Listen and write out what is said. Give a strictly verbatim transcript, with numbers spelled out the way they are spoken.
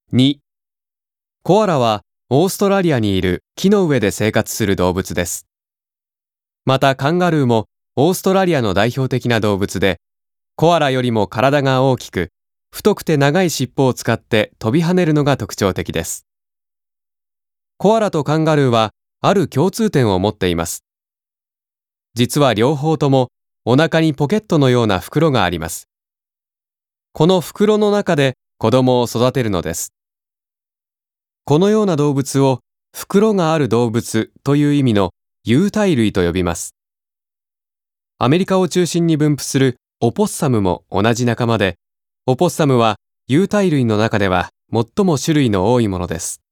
に、コアラはオーストラリアにいる木の上で生活する動物です。またカンガルーもオーストラリアの代表的な動物で、コアラよりも体が大きく、太くて長い尻尾を使って飛び跳ねるのが特徴的です。コアラとカンガルーはある共通点を持っています。実は両方ともお腹にポケットのような袋があります。この袋の中で子供を育てるのです。このような動物を袋がある動物という意味の有袋類と呼びます。アメリカを中心に分布するオポッサムも同じ仲間で、オポッサムは有袋類の中では最も種類の多いものです。